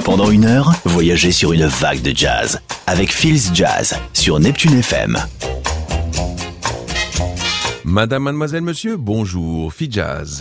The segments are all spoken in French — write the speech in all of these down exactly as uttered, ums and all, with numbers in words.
Pendant une heure, voyagez sur une vague de jazz avec Feels Jazz sur Neptune F M. Madame, mademoiselle, monsieur, bonjour, Feels Jazz.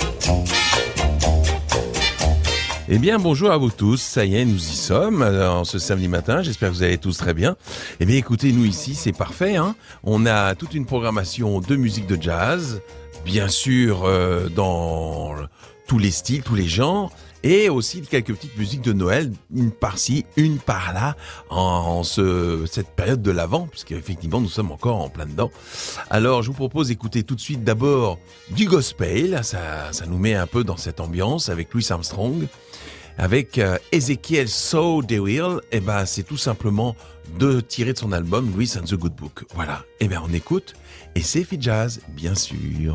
Eh bien, bonjour à vous tous. Ça y est, nous y sommes en ce samedi matin. J'espère que vous allez tous très bien. Eh bien, écoutez, nous ici, c'est parfait, hein. On a toute une programmation de musique de jazz, bien sûr, euh, dans tous les styles, tous les genres, et aussi quelques petites musiques de Noël, une par-ci, une par-là, en, en ce, cette période de l'Avent, puisqu'effectivement, nous sommes encore en plein dedans. Alors, je vous propose d'écouter tout de suite d'abord du gospel. Ça, ça nous met un peu dans cette ambiance avec Louis Armstrong. Avec euh, Ezekiel So They Will, eh ben, c'est tout simplement de tirer de son album Louis and the Good Book. Voilà, eh bien on écoute, et c'est Feels Jazz, bien sûr.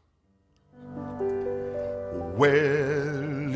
Well,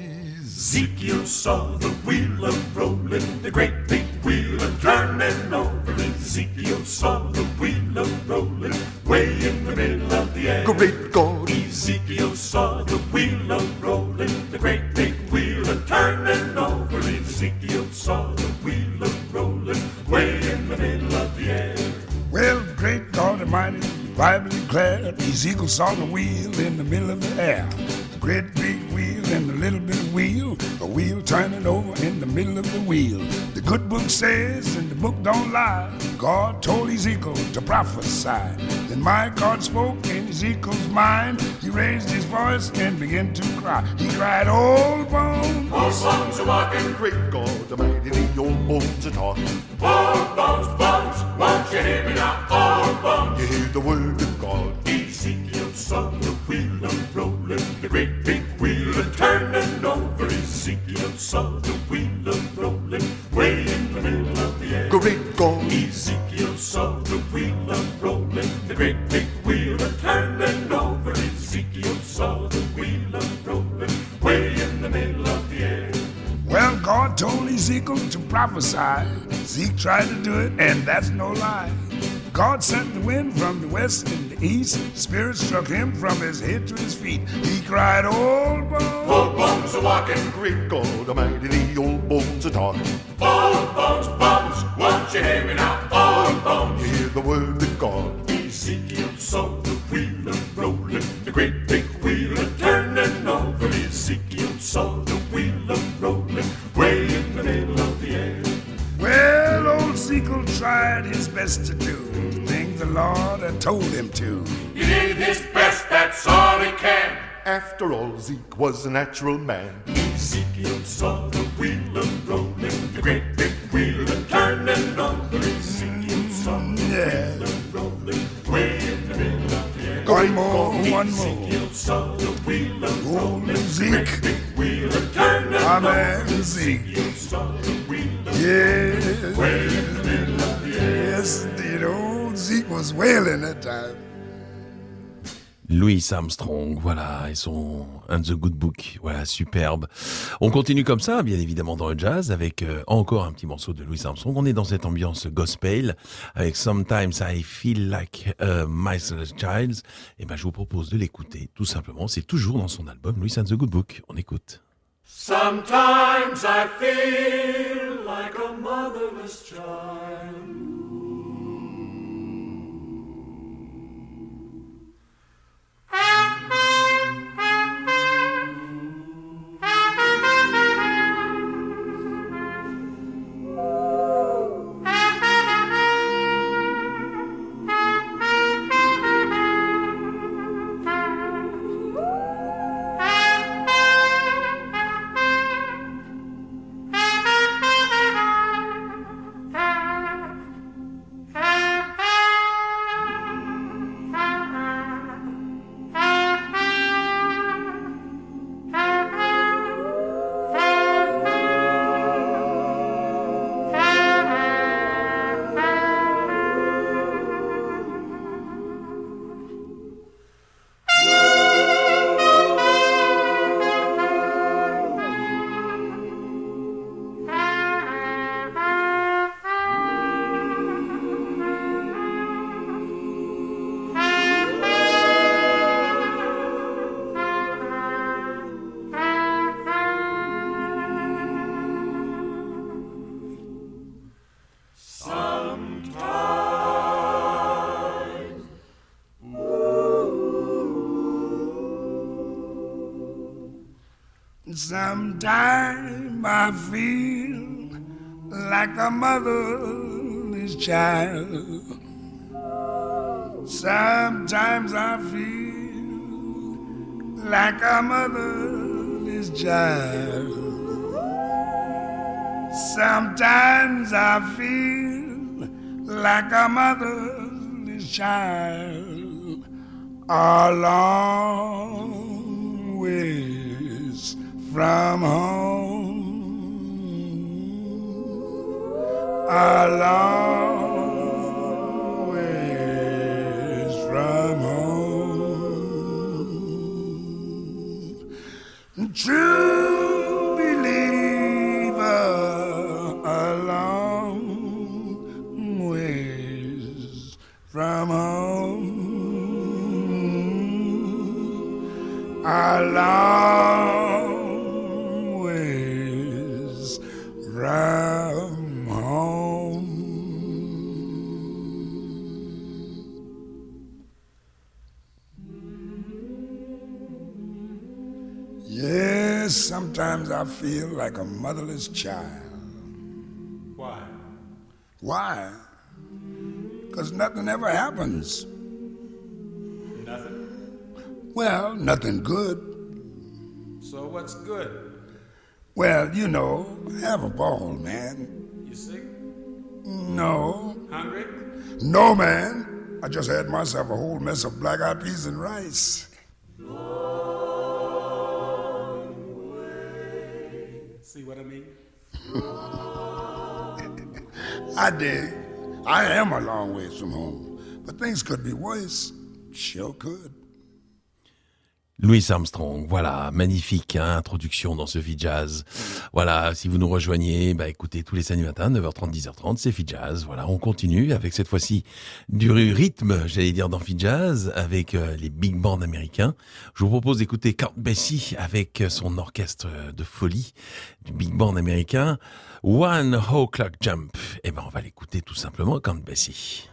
Ezekiel saw the wheel of rolling, the great big wheel of turning over. Ezekiel saw the wheel of rolling, way in the middle of the air. Great God! Ezekiel saw the wheel of rolling, the great big wheel of turning over. Ezekiel saw the wheel of rolling, way in the middle of the air. Well, great God Almighty, the Bible declared, Ezekiel saw the wheel in the middle of the air. Great big wheel and a little bit of wheel, a wheel turning over in the middle of the wheel. The good book says, and the book don't lie, God told Ezekiel to prophesy. Then my God spoke in Ezekiel's mind. He raised his voice and began to cry. He cried, old bones, old bones are walking. Great God Almighty, the old bones are talking. Old bones, bones, won't you hear me now? Old bones, you hear the word of God. Ezekiel saw the wheel of rolling, the great big wheel of turning over. Ezekiel saw the wheel of rolling, way in the middle of the air. Great God! Ezekiel saw the wheel of rolling, the great big wheel of turning over. Ezekiel saw the wheel of rolling, way in the middle of the air. Well, God told Ezekiel to prophesy. Zeke tried to do it, and that's no lie. God sent the wind from the west and the east. Spirit struck him from his head to his feet. He cried, old bones, old bones are walking. Great God Almighty, the old bones are talking. Old bones, bones, won't you hear me now? Old bones, you hear the word of God. Ezekiel saw the wheel of rolling, the great big wheel of turning over. Ezekiel saw the wheel of rolling, way in the middle of the air. Well, old Ezekiel tried his best to do the things the Lord had told him to. He did his best, that's all he can. After all, Zeke was a natural man. Ezekiel saw the wheel of rolling, the great big wheel of turning over. Ezekiel saw the yeah. wheel of rolling, way in the middle of the air. One more, one more. Ezekiel saw the wheel of rolling, old Zeke. the great big wheel of turning My over. man Zeke. Ezekiel saw the wheel of yeah. way in the middle of the air. Yes, indeed, old Zeke was wailing that time. Louis Armstrong, voilà, et son And the Good Book, voilà, superbe. On continue comme ça, bien évidemment, dans le jazz, avec euh, encore un petit morceau de Louis Armstrong. On est dans cette ambiance gospel, avec Sometimes I Feel Like a Miserless Child. Et ben, je vous propose de l'écouter, tout simplement. C'est toujours dans son album Louis and the Good Book. On écoute. Sometimes I feel like a motherless child. Sometimes I feel like a motherless child. Sometimes I feel like a motherless child. Sometimes I feel like a motherless child. A long ways from home. A long ways from home. True believer, a long ways from home. A long ways from home. Yes, sometimes I feel like a motherless child. Why? Why? Because nothing ever happens. Nothing? Well, nothing good. So what's good? Well, you know, have a ball, man. You sick? No. Hungry? No, man. I just had myself a whole mess of black-eyed peas and rice. See what I mean? I dig. I am a long ways from home. But things could be worse. Sure could. Louis Armstrong, voilà, magnifique hein, introduction dans ce Fi Jazz. Voilà, si vous nous rejoignez, bah écoutez, tous les samedis matins, neuf heures trente, dix heures trente, c'est Fi Jazz. Voilà, on continue avec cette fois-ci du rythme, j'allais dire dans Fi Jazz, avec euh, les big bands américains. Je vous propose d'écouter Count Basie avec son orchestre de folie du big band américain, One O'Clock Jump. Eh ben, on va l'écouter tout simplement, Count Basie.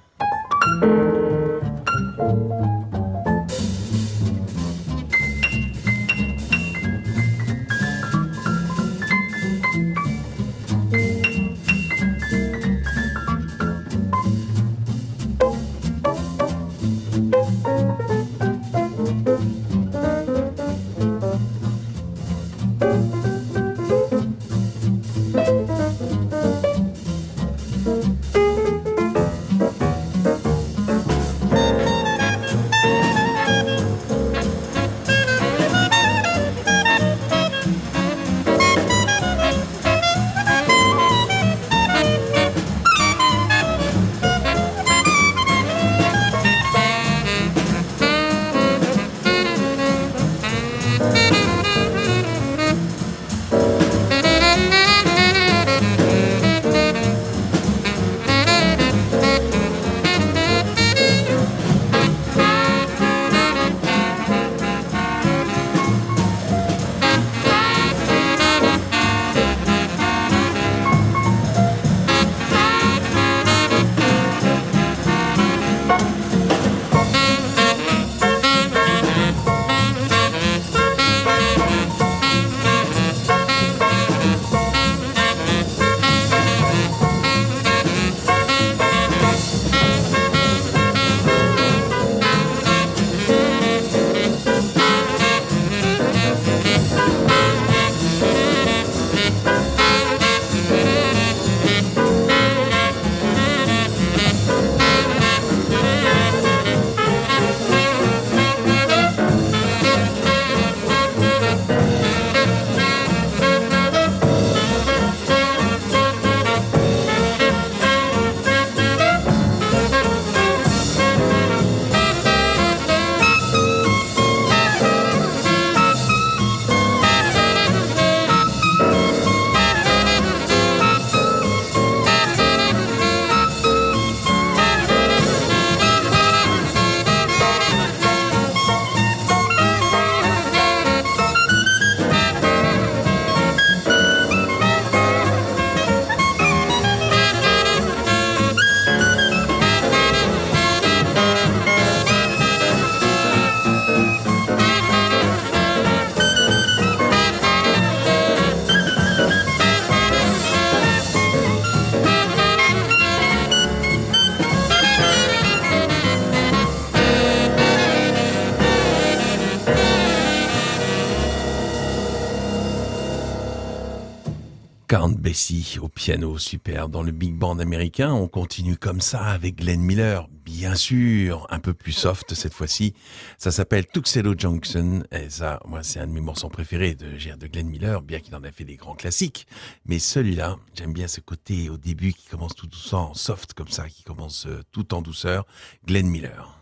Count Basie au piano, super. Dans le big band américain, on continue comme ça avec Glenn Miller, bien sûr, un peu plus soft cette fois-ci. Ça s'appelle Tuxedo Junction, et ça, moi, c'est un de mes morceaux préférés de, de Glenn Miller, bien qu'il en a fait des grands classiques. Mais celui-là, j'aime bien ce côté au début qui commence tout doucement, soft comme ça, qui commence tout en douceur. Glenn Miller.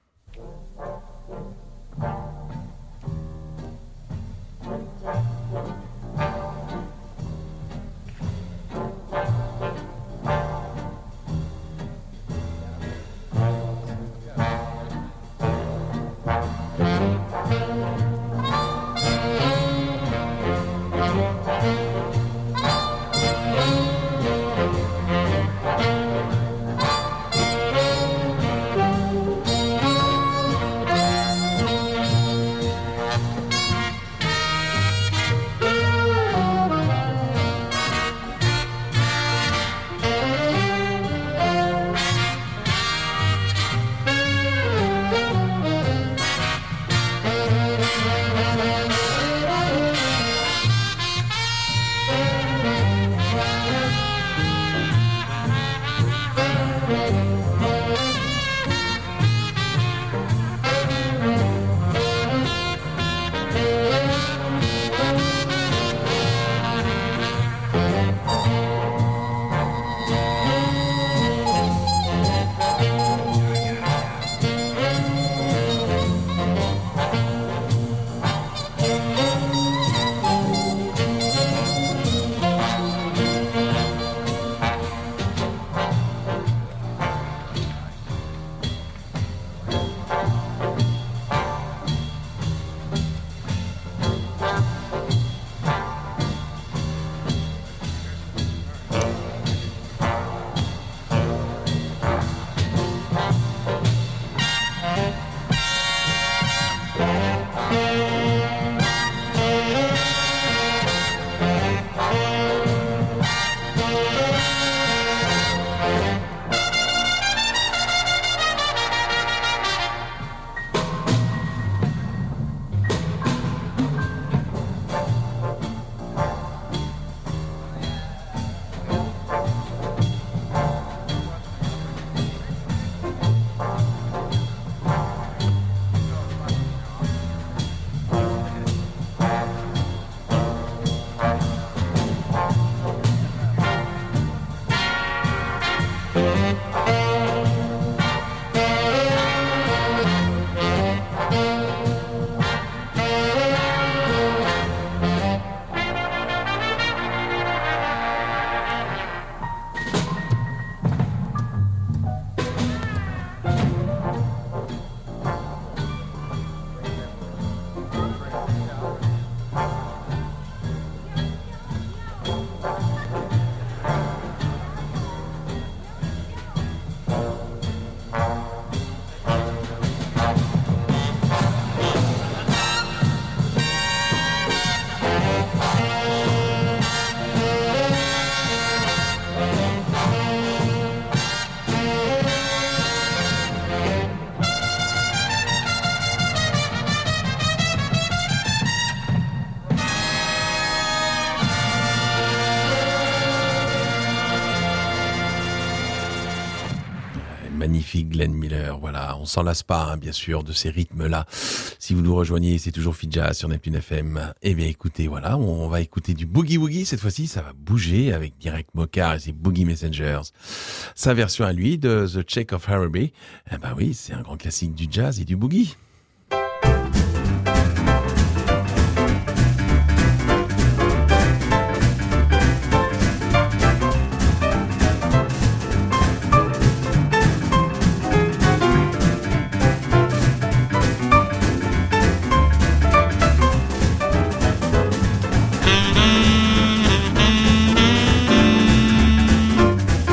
Magnifique Glenn Miller, voilà, on s'en lasse pas, hein, bien sûr, de ces rythmes-là. Si vous nous rejoignez, c'est toujours Fidja sur Neptune F M. Eh bien, écoutez, voilà, on va écouter du Boogie Woogie. Cette fois-ci, ça va bouger avec Direct Mokar et ses Boogie Messengers. Sa version à lui de The Check of Harrowby. Eh ben oui, c'est un grand classique du jazz et du boogie.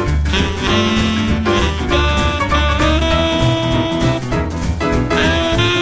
Thank you.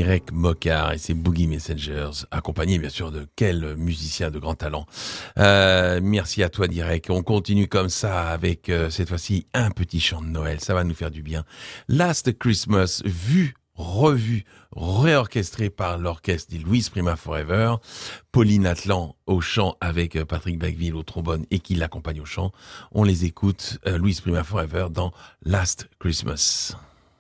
Derek Mokar et ses Boogie Messengers, accompagnés bien sûr de quel musicien de grand talent. Euh, merci à toi Derek. On continue comme ça avec euh, cette fois-ci un petit chant de Noël. Ça va nous faire du bien. Last Christmas, vu, revu, réorchestré par l'orchestre des Louis Prima Forever. Pauline Atlan au chant avec Patrick Becqueville au trombone et qui l'accompagne au chant. On les écoute, euh, Louis Prima Forever dans Last Christmas.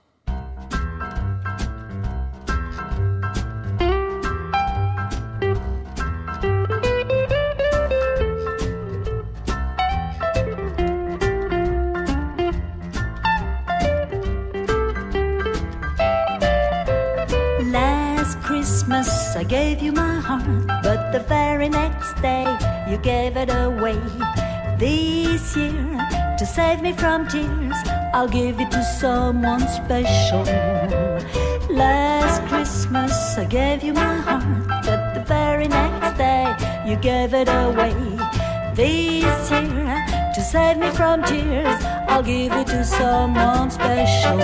Christmas, I gave you my heart, but the very next day you gave it away. This year, to save me from tears, I'll give it to someone special. Last Christmas, I gave you my heart, but the very next day you gave it away. This year, to save me from tears, I'll give it to someone special.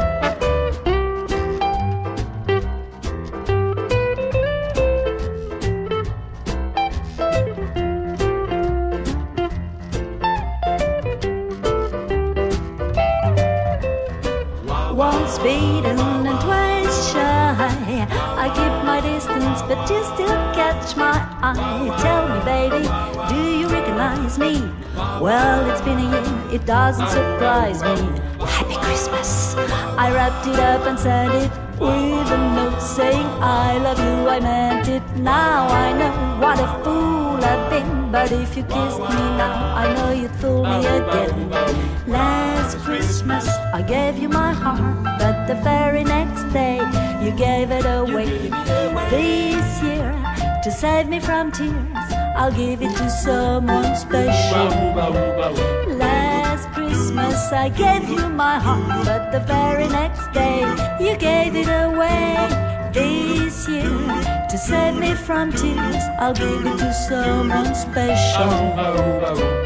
Once beaten and twice shy, I keep my distance, but you still catch my eye. Tell me, baby, do you recognize me? Well, it's been a year, it doesn't surprise me. Happy Christmas. I wrapped it up and sent it with a note saying I love you, I meant it. Now I know what a fool I've been, but if you kissed me now, I know you'd fool me again. Last Christmas I gave you my heart, but the very next day you gave it away. This year, to save me from tears, I'll give it to someone special. Last Christmas I gave you my heart, but the very next day you gave it away. This year, to save me from tears, I'll give it to someone special.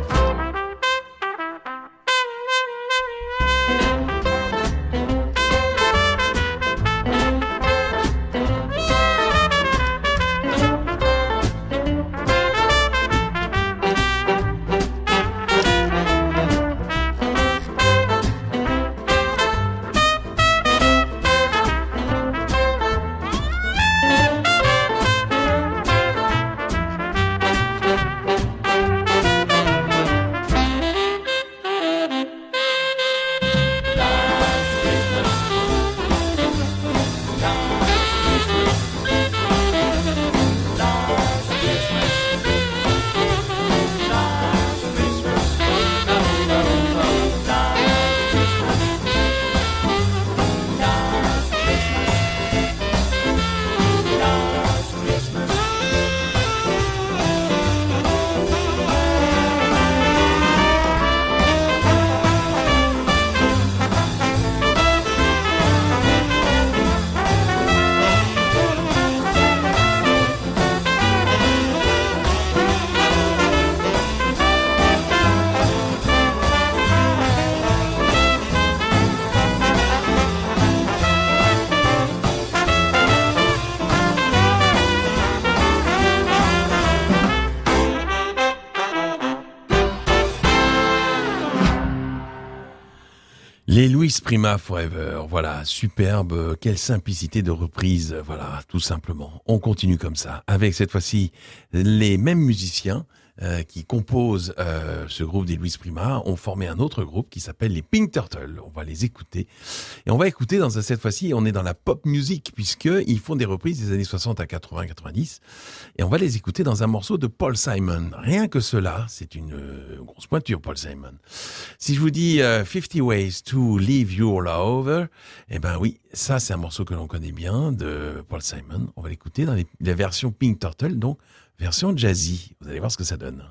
Les Louis Prima Forever, voilà, superbe, quelle simplicité de reprise, voilà, tout simplement. On continue comme ça, avec cette fois-ci les mêmes musiciens euh, qui composent euh, ce groupe des Louis Prima ont formé un autre groupe qui s'appelle les Pink Turtles. On va les écouter. Et on va écouter dans cette fois-ci, on est dans la pop music, puisqu'ils font des reprises des années soixante à quatre-vingts quatre-vingt-dix. Et on va les écouter dans un morceau de Paul Simon. Rien que cela, c'est une euh, grosse pointure, Paul Simon. Si je vous dis euh, fifty Ways to Leave Your Love, eh ben oui, ça c'est un morceau que l'on connaît bien de Paul Simon. On va l'écouter dans les, la version Pink Turtle, donc version jazzy. Vous allez voir ce que ça donne.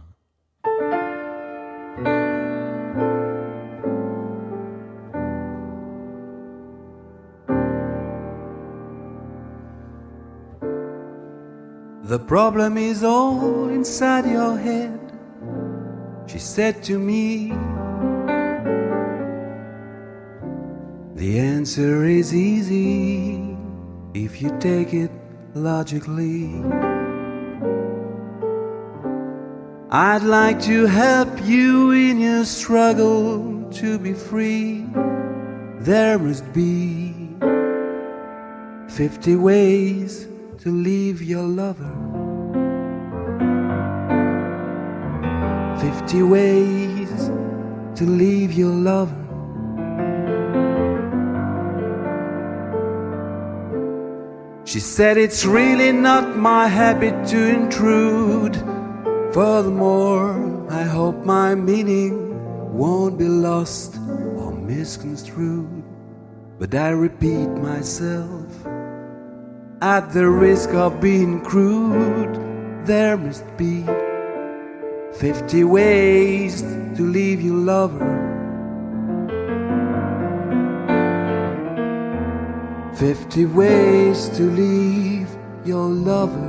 The problem is all inside your head, she said to me. The answer is easy, if you take it logically. I'd like to help you in your struggle to be free. There must be fifty ways to leave your lover. Fifty ways to leave your lover. She said it's really not my habit to intrude. Furthermore, I hope my meaning won't be lost or misconstrued. But I repeat myself, at the risk of being crude, there must be fifty ways to leave your lover. Fifty ways to leave your lover.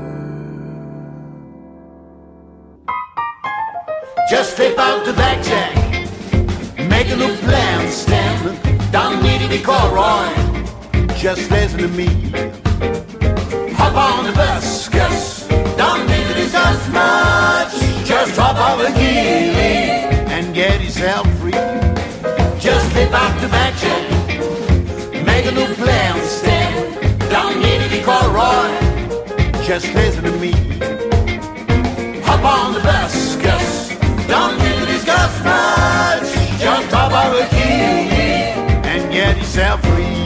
Just flip out the back jack, make a new plan, stand. Don't need to be Roy, just listen to me. Hop on the bus, cause don't need to discuss much. Just hop over here and get yourself free. Just flip out the back jack, make a new plan, stand. Don't need to be Roy, just listen to me. Hop on the bus, cause don't need to discuss much. Just hop over here and get yourself free.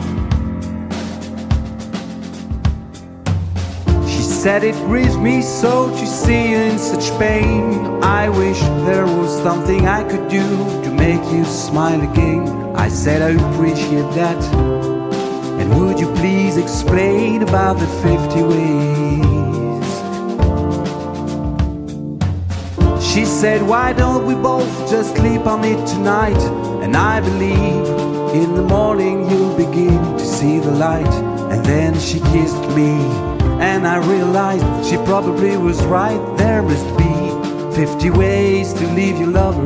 She said it grieves me so to see you in such pain. I wish there was something I could do to make you smile again. I said I appreciate that. And would you please explain about the fifty ways? She said, why don't we both just sleep on it tonight? And I believe in the morning you'll begin to see the light. And then she kissed me, and I realized she probably was right. There must be fifty ways to leave your lover.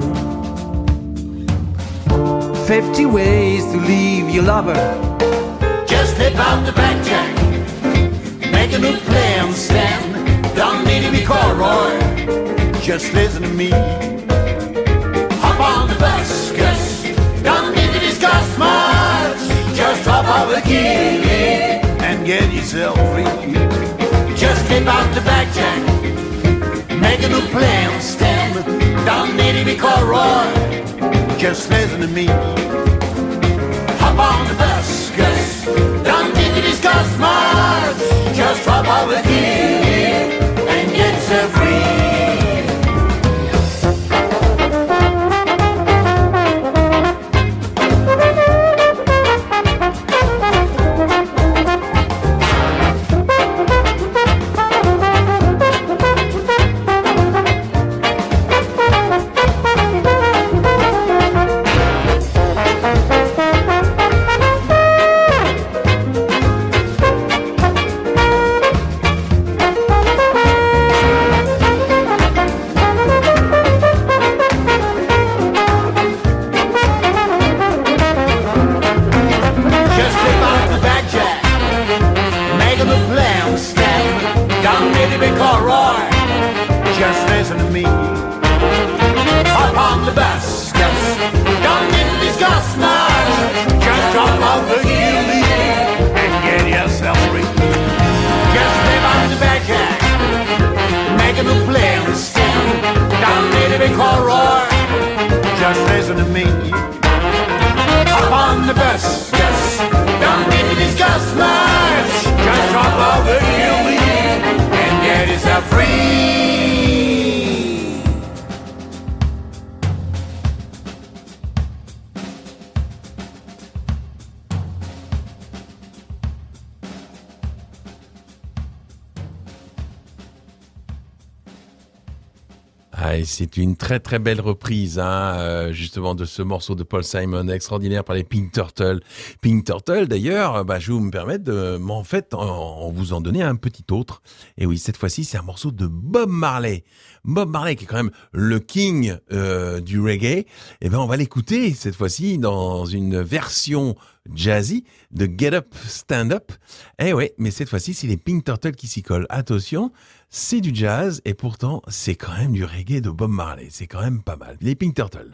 Fifty ways to leave your lover. Just flip out the back jack, make a new plan, stand. Don't need to be Roy, just listen to me. Hop on the bus, cause don't need to discuss much. Just hop over here and get yourself free. Just flip out the back jack, make a new plan, stand. Don't need to be Roy, just listen to me. Hop on the bus, cause don't need to discuss much. Just hop over here and get yourself free. Ah, c'est une très très belle reprise, hein, euh, justement de ce morceau de Paul Simon, extraordinaire par les Pink Turtle. Pink Turtle, d'ailleurs, bah, je vais me permettre de, en fait, en, en vous en donner un petit autre. Et oui, cette fois-ci, c'est un morceau de Bob Marley. Bob Marley, qui est quand même le king euh, du reggae. Et ben, on va l'écouter cette fois-ci dans une version jazzy de Get Up, Stand Up. Eh ouais, mais cette fois-ci, c'est les Pink Turtles qui s'y collent. Attention, c'est du jazz et pourtant, c'est quand même du reggae de Bob Marley. C'est quand même pas mal. Les Pink Turtles.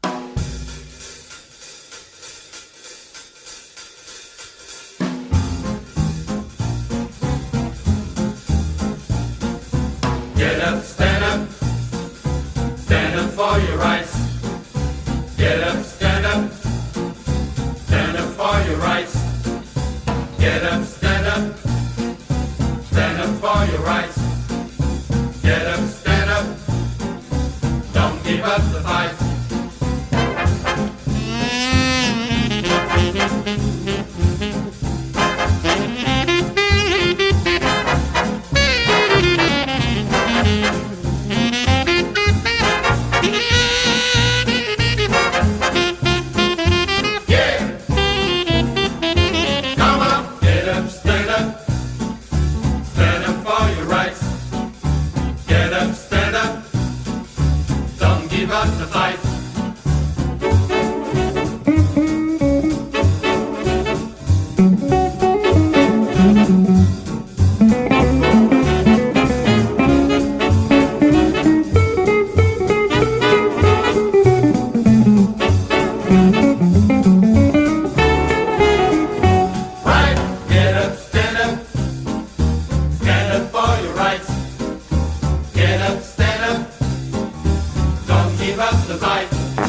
Get up, stand up, stand up for your rights. Get up, stand up, stand up for your rights. Get up, stand up, stand up for your rights. Get up, stand up, don't give up the fight. The fight. Right, get up, stand up, stand up for your rights. Get up, stand up. Don't give up the fight.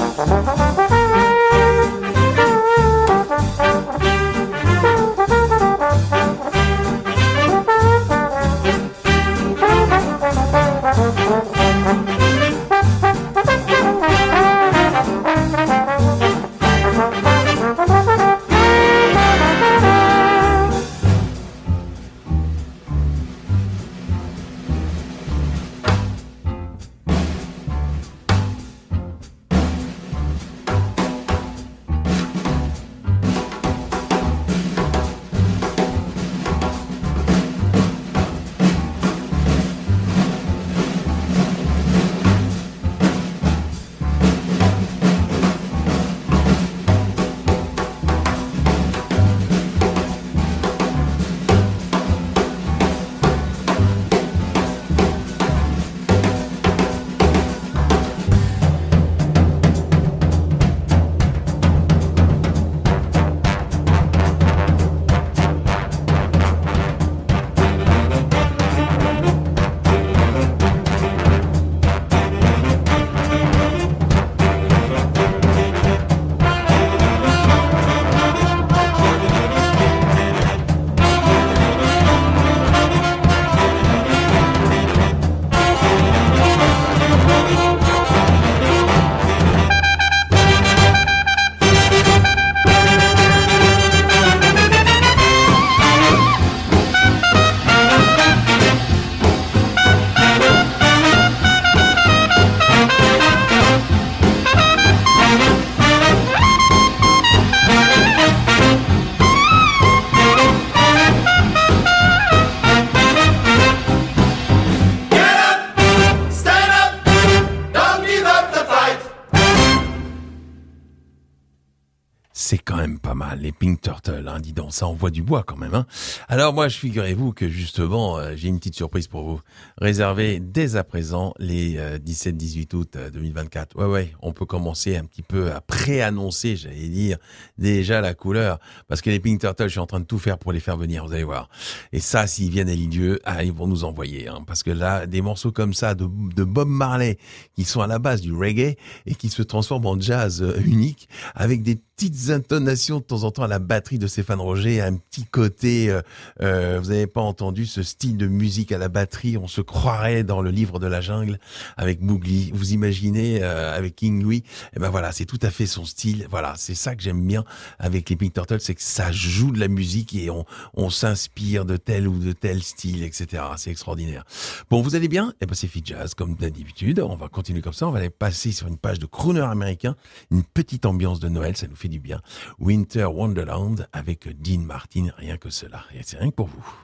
C'est quand même pas mal, les Pink Turtles, hein, dis donc, ça envoie du bois quand même. Hein. Alors moi, je figurez-vous que justement, euh, j'ai une petite surprise pour vous. Réservez dès à présent les euh, dix-sept dix-huit août euh, deux mille vingt-quatre. Ouais, ouais, on peut commencer un petit peu à pré-annoncer, j'allais dire, déjà la couleur. Parce que les Pink Turtles, je suis en train de tout faire pour les faire venir, vous allez voir. Et ça, s'ils viennent à Lisieux, ah, ils vont nous envoyer. Hein, parce que là, des morceaux comme ça de, de Bob Marley, qui sont à la base du reggae et qui se transforment en jazz euh, unique, avec des petites intonations de temps en temps à la batterie de Stéphane Roger, un petit côté, euh, euh, vous n'avez pas entendu ce style de musique à la batterie, on se croirait dans le livre de la jungle avec Mowgli, vous imaginez euh, avec King Louis, et ben voilà, c'est tout à fait son style, voilà, c'est ça que j'aime bien avec les Pink Turtles, c'est que ça joue de la musique et on, on s'inspire de tel ou de tel style, et cetera. C'est extraordinaire. Bon, vous allez bien? Eh ben c'est Fit Jazz, comme d'habitude, on va continuer comme ça, on va aller passer sur une page de crooner américain, une petite ambiance de Noël, ça nous fait du bien. Winter Wonderland avec Dean Martin, rien que cela. Et c'est rien que pour vous.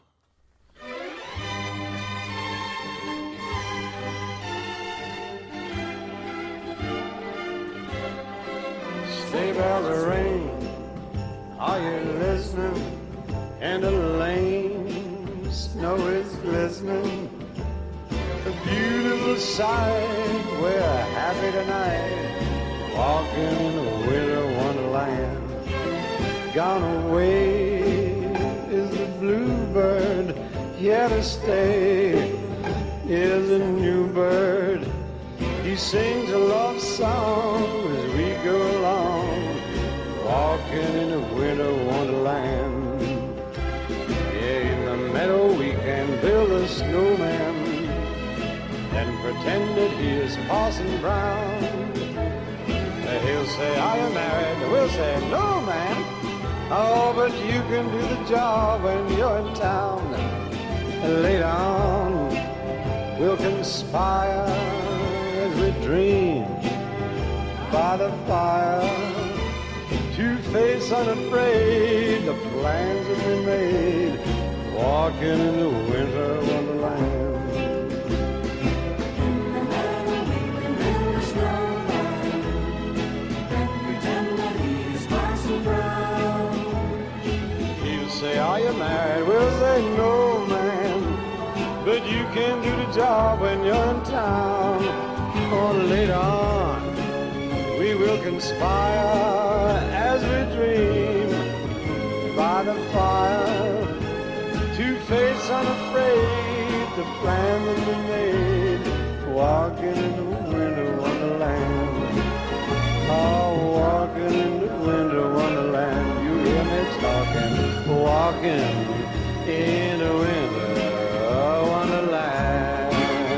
Save all the rain Are you listening? In the lane, snow is glistening. A beautiful sight. We're happy tonight, walking in a winter wonderland. Gone away is the bluebird, here to stay is a new bird. He sings a love song as we go along, walking in a winter wonderland. Yeah, in the meadow we can build a snowman and pretend that he is Parson Brown. He'll say, are you married? We'll say, no, man. Oh, but you can do the job when you're in town. Later on, we'll conspire as we dream by the fire. Two face unafraid, the plans have been made, walking in the winter wonderland. Say, are you married? We'll say, no, man, but you can do the job when you're in town. Or later on, we will conspire as we dream by the fire. Two-faced, unafraid, the plan that we made, walking in the winter wonderland. Oh, walking in the winter wonderland. You hear me talking? Walking in a winter wonderland.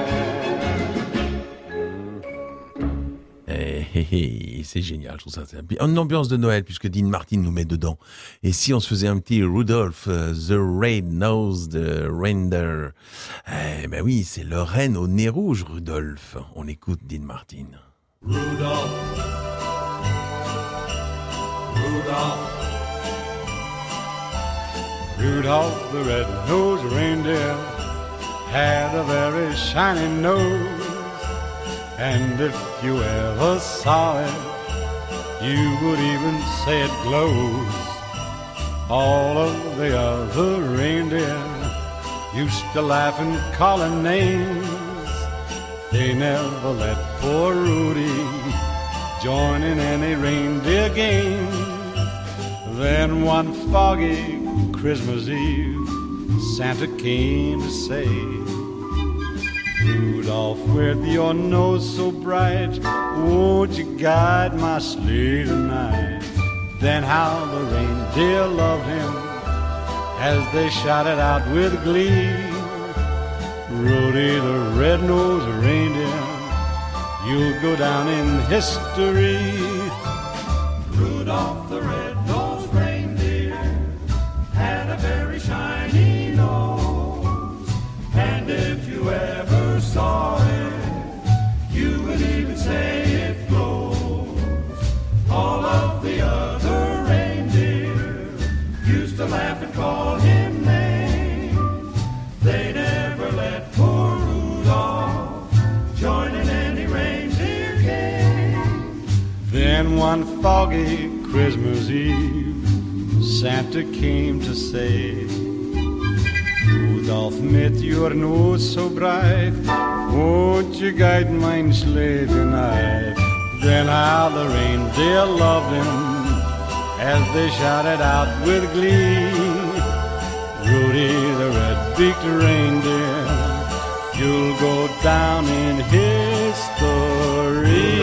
Hey, hey, hey, c'est génial, je trouve ça. C'est une ambiance de Noël puisque Dean Martin nous met dedans. Et si on se faisait un petit Rudolph, uh, the Red-Nosed Reindeer, eh ben oui, c'est le renne au nez rouge, Rudolph. On écoute Dean Martin. Rudolph, Rudolph. Rudolph the red-nosed reindeer had a very shiny nose, and if you ever saw it, you would even say it glows. All of the other reindeer used to laugh and call him names. They never let poor Rudy join in any reindeer games. Then one foggy Christmas Eve, Santa came to say, Rudolph, with your nose so bright, won't you guide my sleigh tonight? Then how the reindeer loved him as they shouted out with glee, Rudy the red-nosed reindeer, you'll go down in history. Rudolph the red-nosed reindeer had a very shiny nose, and if you ever saw it, you would even say it glows. All of the other reindeer used to laugh and call him names. They never let poor Rudolph join in any reindeer game. Then one foggy Christmas Eve, Santa came to say, Rudolph, met your nose so bright, won't you guide mine sleigh tonight? Then how the reindeer loved him as they shouted out with glee, Rudy the red-beaked reindeer, you'll go down in history.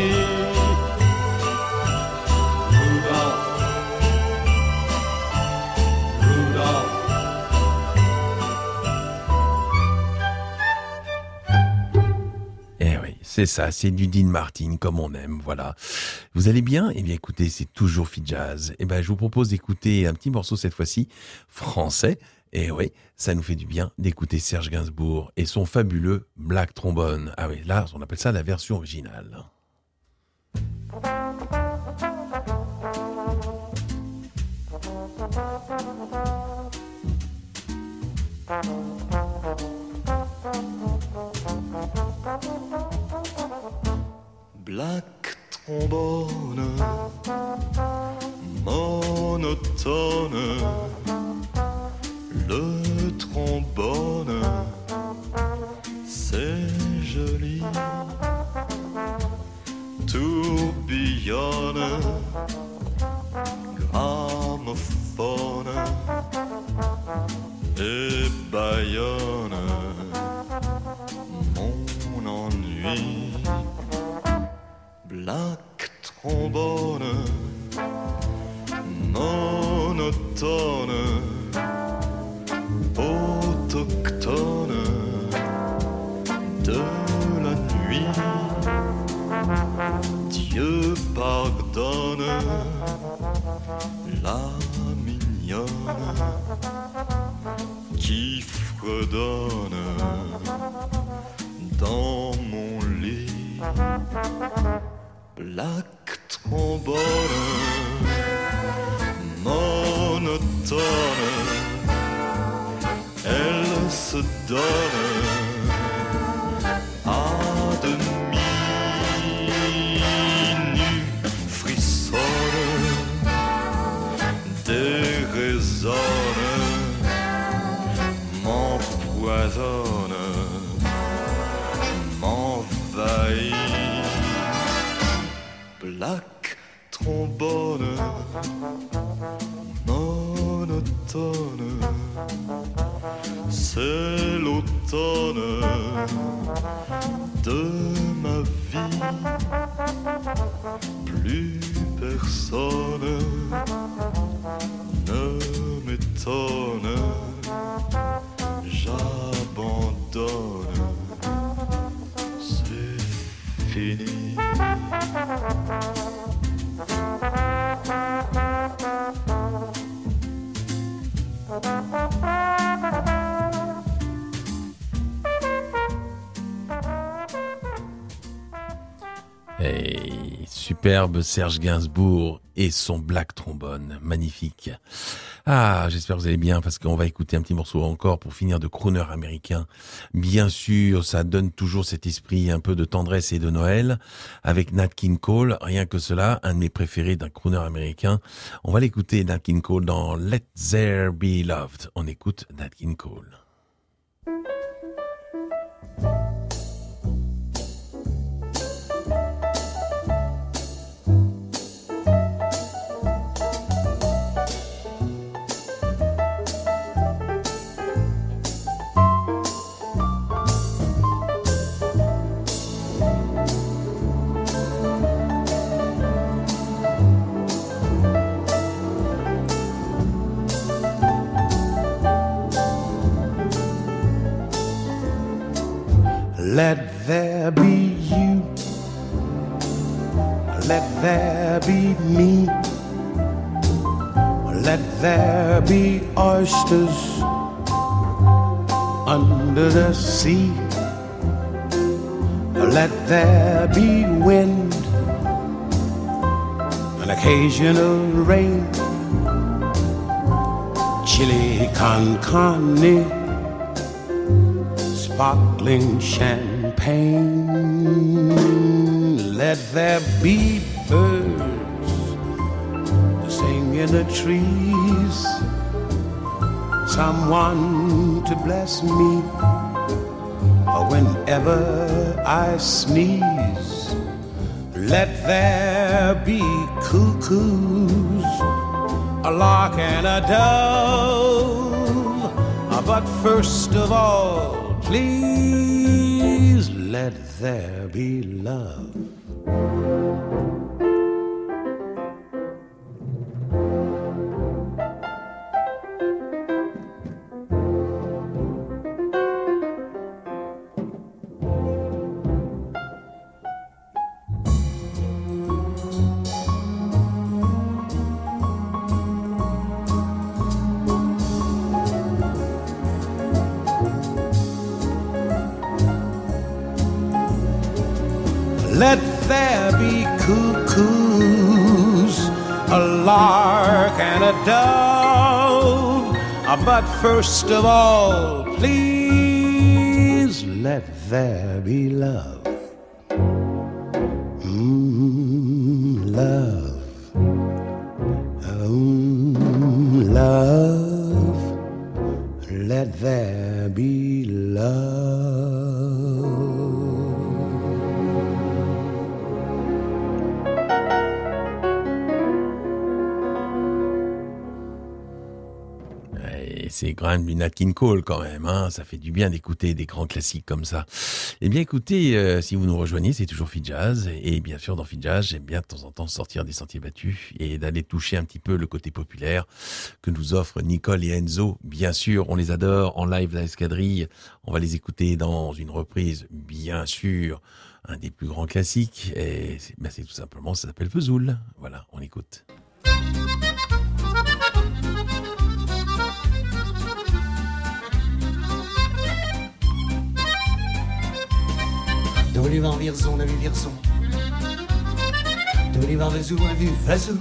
Rudolph, Rudolph, Eh oui, c'est ça, c'est du Dean Martin comme on aime, voilà. Vous allez bien? Eh bien écoutez, c'est toujours Fit Jazz. Eh ben je vous propose d'écouter un petit morceau cette fois-ci, français. Et oui, ça nous fait du bien d'écouter Serge Gainsbourg et son fabuleux Black Trombone. Ah oui, là, on appelle ça la version originale. Black trombone, monotone, Bayonne, gramophone et Bayonne, mon ennui, black trombone, monotone, autochtone de la nuit. Dieu pardonne la mignonne qui fredonne dans mon lit. Black trombone, monotone, elle se donne à demi nue, frissonne, déraisonne, m'empoisonne, m'envahit. Black trombone, monotone, c'est l'automne de ma vie. Plus personne ne m'étonne, j'abandonne, c'est fini. Hey, superbe Serge Gainsbourg et son black trombone, magnifique. Ah, j'espère que vous allez bien parce qu'on va écouter un petit morceau encore pour finir de crooner américain. Bien sûr, ça donne toujours cet esprit un peu de tendresse et de Noël avec Nat King Cole. Rien que cela, un de mes préférés d'un crooner américain. On va l'écouter, Nat King Cole, dans Let There Be Loved. On écoute Nat King Cole. Let there be you, let there be me, let there be oysters under the sea, let there be wind, an occasional rain, chili con carne, sparkling champagne. Let there be birds to sing in the trees, someone to bless me whenever I sneeze. Let there be cuckoos, a lark and a dove, but first of all, please let there be love. Let there be cuckoos, a lark and a dove, but first of all, please let there be love. Mm, love, mm, love, let there be love. c'est Graham du Nat King Cole quand même, hein. Ça fait du bien d'écouter des grands classiques comme ça. Eh bien écoutez, euh, si vous nous rejoignez, c'est toujours Fit Jazz. Et bien sûr, dans Fit Jazz, j'aime bien de temps en temps sortir des sentiers battus et d'aller toucher un petit peu le côté populaire que nous offrent Nicole et Enzo. Bien sûr, on les adore en live, la escadrille. On va les écouter dans une reprise, bien sûr, un des plus grands classiques. Et c'est, ben c'est tout simplement, ça s'appelle Vesoul. Voilà, on écoute. De Bolivar Vierzon, on a vu Vierzon. De Bolivar Vesoul, on a vu Vesoul.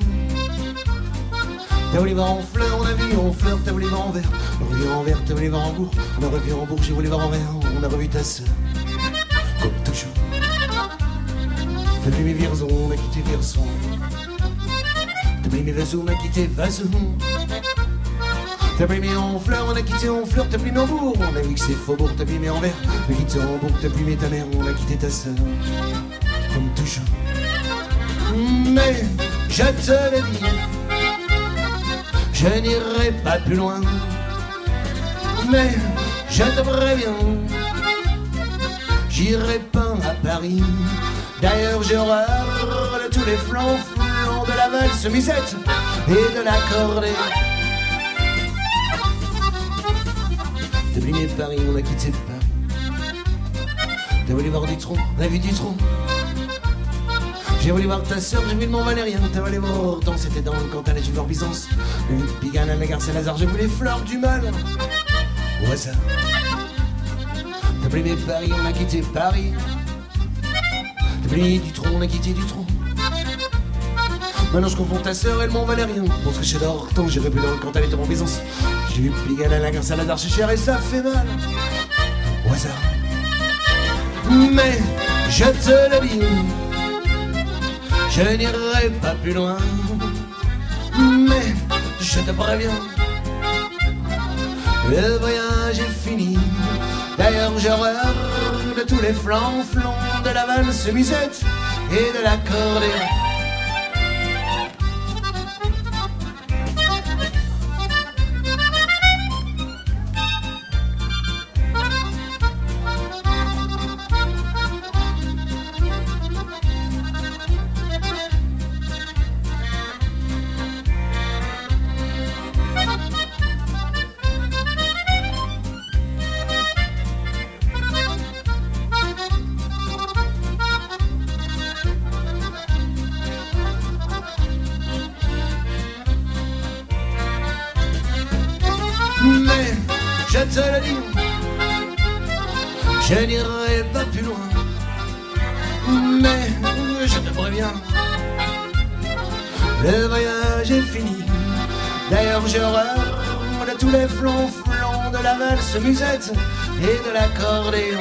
De Bolivar en fleurs, on a vu en fleurs. De Bolivar en vert, on a revu en vert. De Bolivar en bourg, on a revu en bourg. J'ai Bolivar en vert, on a revu ta sœur. Comme toujours. De Bolivar Vierzon, on a quitté Vierzon. De Bolivar Vesoul, on a quitté Vesoul. T'as primé en fleurs, on a quitté en fleurs, t'as primé en bourg. On a vu que c'est faubourg, t'as primé en vert. On a quitté en bourg, t'as primé ta mère, on a quitté ta sœur. Comme toujours. Mais je te le dis, je n'irai pas plus loin. Mais je te préviens, j'irai pas à Paris. D'ailleurs j'ai horreur de tous les flancs flancs de la valse musette et de l'accordéon. T'as primé Paris, on a quitté Paris. T'as voulu voir du tronc, on a vu du tronc. J'ai voulu voir ta sœur, j'ai vu le Mont Valérien. T'as voulu voir dans c'était dans le Cantal, j'ai vu voir Byzance. Le Pigalle à la gare Saint-Lazare, j'ai vu les fleurs du mal. Ouais ça. T'as primé Paris, on a quitté Paris. T'as primé du tronc, on a quitté du tronc. Maintenant je confonds ta sœur et le Mont Valérien. Pour ce que j'ai d'or, tant j'irai plus dans le Cantal et dans mon Byzance. J'ai vu Pigalle à la gare Saint-Lazare, c'est cher et ça fait mal. Au hasard. Mais je te le dis, je n'irai pas plus loin. Mais je te préviens, le voyage est fini. D'ailleurs j'ai horreur de tous les flancs flancs de la valse musette et de l'accordéon. Mais je te le dis, je n'irai pas plus loin. Mais je te préviens, le voyage est fini. D'ailleurs j'ai horreur de tous les flancs flancs de la valse musette et de l'accordéon.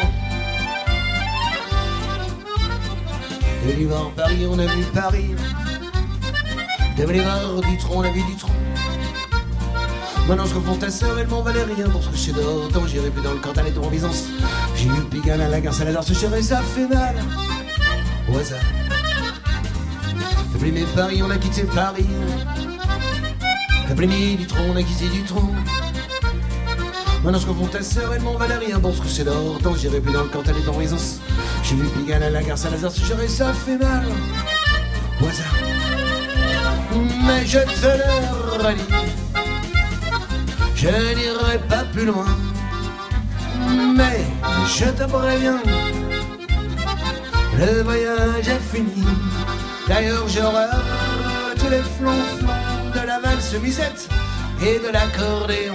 De Bolivar Paris, on a vu Paris. De Bolivar du tronc, on a vu du tronc. Maintenant je confonds ta sœur et le Mont Valérien. Pour ce que je sais d'or, tant j'irai plus dans le Cantal et dans Byzance. J'ai eu Pigalle à la gare Saint-Lazare, ce cher et ça fait mal. Au hasard. T'as primé Paris, on a quitté Paris. T'as primé du tronc, on a quitté du tronc. Maintenant je confonds ta sœur et le Mont Valérien. Pour ce que je sais d'or, tant j'irai plus dans le Cantal et dans Byzance. J'ai vu Pigalle à la gare Saint-Lazare, ce cher et ça fait mal. Au hasard. Mais je te le redis, je n'irai pas plus loin. Mais je te préviens, le voyage est fini. D'ailleurs j'ai horreur de tous les flancs flancs de la valse musette et de l'accordéon.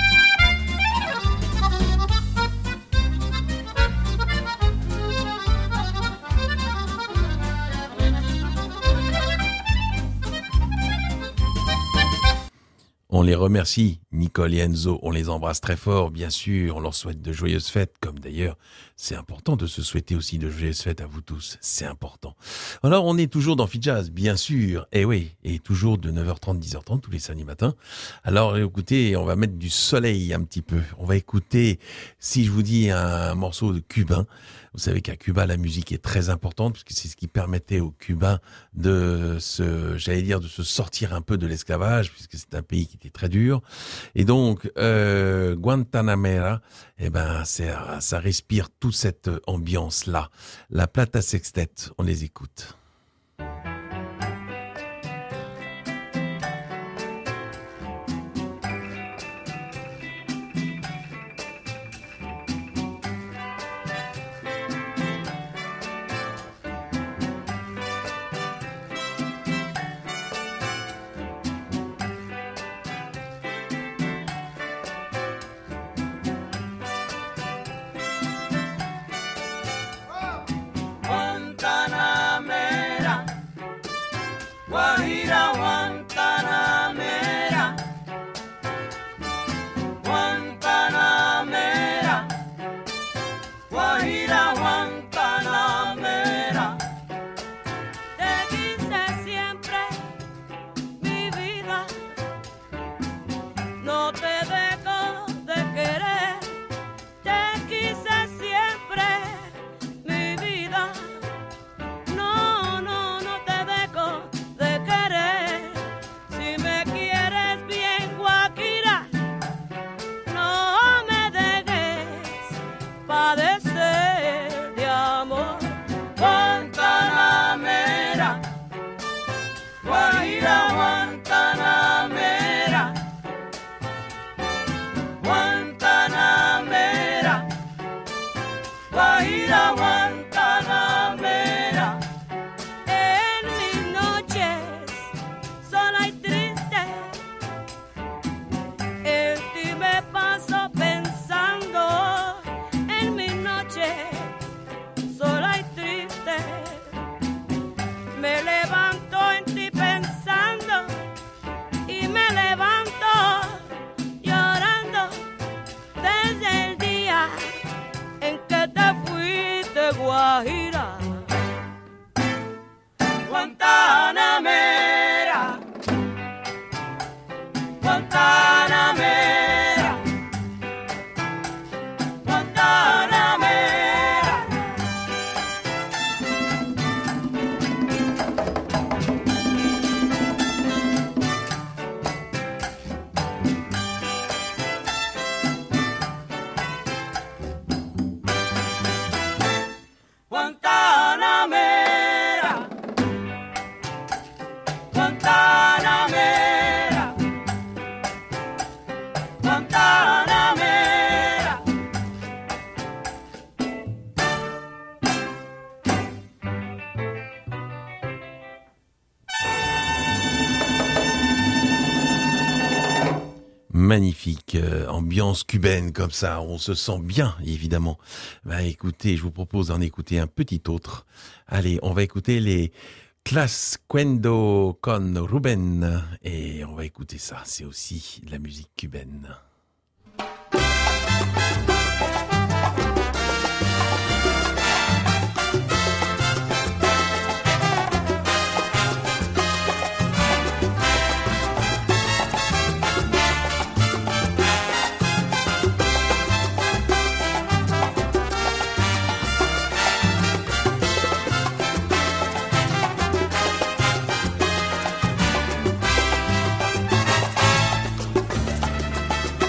On les remercie, Nicole et Enzo, on les embrasse très fort, bien sûr, on leur souhaite de joyeuses fêtes, comme d'ailleurs, c'est important de se souhaiter aussi de joyeuses fêtes à vous tous, c'est important. Alors, on est toujours dans Fit Jazz, bien sûr, et oui, et toujours de neuf heures trente, dix heures trente, tous les samedis matins. Alors, écoutez, on va mettre du soleil un petit peu, on va écouter, si je vous dis un morceau de cubain, vous savez qu'à Cuba, la musique est très importante, parce que c'est ce qui permettait aux Cubains de se, j'allais dire, de se sortir un peu de l'esclavage, puisque c'est un pays qui était très dur. Et donc, euh, Guantanamera, eh ben, ça, ça respire toute cette ambiance-là. La Plata Sextet, on les écoute. Guantanamera, Guajira Guantanamera, Guantanamera, Guajira Guantanamera. Te quise siempre, mi vida, no te dejo de querer. Te quise siempre, mi vida. No, no, no te dejo de querer. Si me quieres bien, Guajira, no me dejes padecer de amor. Guantanamera, Guajira Guantanamera, Guantanamera, Guajira Guantanamera. En mis noches sola y triste, en ti me paso pensando. En mis noches sola y triste, me levanto en ti pensando y me levanto llorando desde el día en que te fuiste, Guajira. Guantanamera, Guantanamera, Guantanamera. Guantanamera, Guantanamera, Guantanamera. Magnifique euh, ambiance cubaine comme ça, on se sent bien évidemment. Bah écoutez, je vous propose d'en écouter un petit autre. Allez, on va écouter les Clasquendo con Ruben et on va écouter ça, c'est aussi de la musique cubaine. Guantanamera,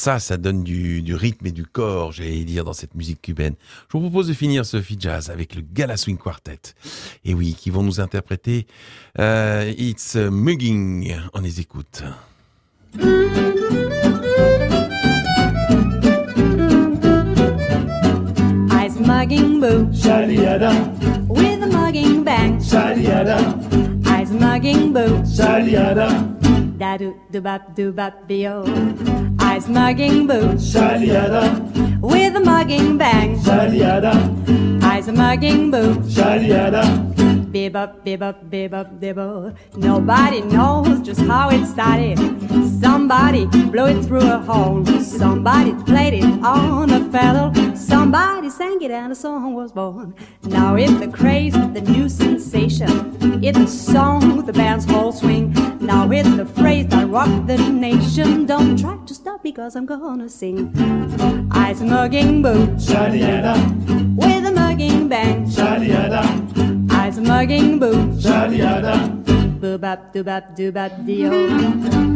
ça, ça donne du, du rythme et du corps, j'allais dire, dans cette musique cubaine. Je vous propose de finir ce Sophie Jazz avec le Gala Swing Quartet. Et oui, qui vont nous interpréter euh, It's Mugging. On les écoute. I's mugging boo, Shadiada, with a mugging bang. Shadiada, I's mugging boo, Shadiada, da do do bop do bop be oh. I's mugging boo, Shadiada, with a mugging bang. Shadiada, I's a mugging boo, Shadiada, bib up, bib up, bib up, bib up. Nobody knows just how it started. Somebody blew it through a hole. Somebody played it on a fiddle. Somebody sang it and a song was born. Now it's the craze, the new sensation. It's the song, the band's whole swing. Now it's the phrase that rocked the nation. Don't try to stop me cause I'm gonna sing. I's mugging boo, Shadiada, with a mugging bang. Shadiada, I's mugging boo, Shadiada, boo bop doo bop doo bop dee oh.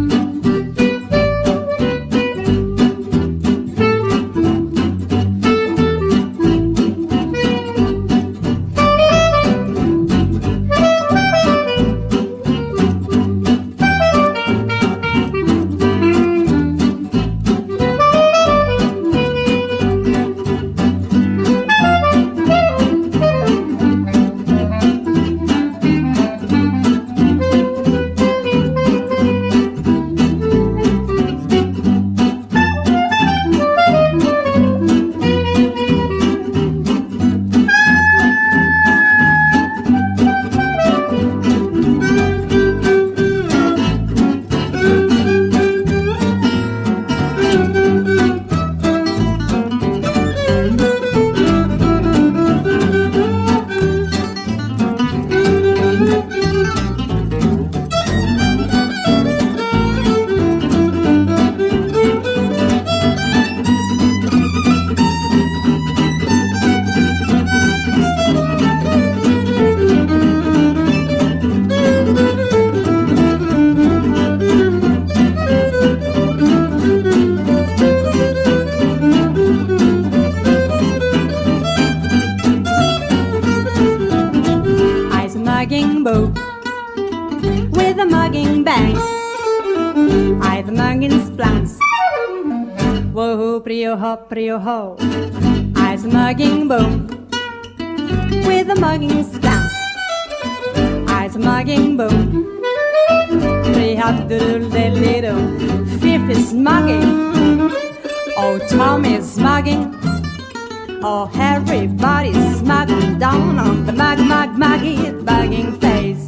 Mugging boo, with a mugging bang. I've a mugging splance. Whoa, prio ho, prio ho. I's a mugging boo, with a mugging splance. I's a mugging boo. Three hop doodle diddle. Fifth is mugging. Oh, Tom is mugging. Oh, everybody's smuggling down on the mug, mug, muggy, bugging phase.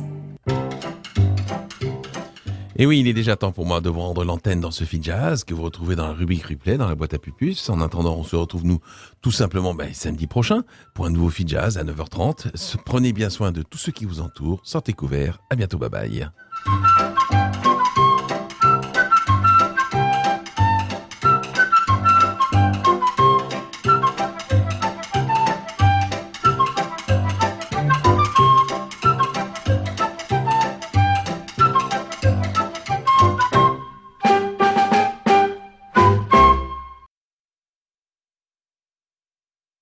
Et oui, il est déjà temps pour moi de vous rendre l'antenne dans Sophie Jazz, que vous retrouvez dans la rubrique replay, dans la boîte à pupus. En attendant, on se retrouve, nous, tout simplement, ben, samedi prochain, pour un nouveau Sophie Jazz à neuf heures trente. Prenez bien soin de tous ceux qui vous entourent. Sortez couverts. À bientôt. Bye bye.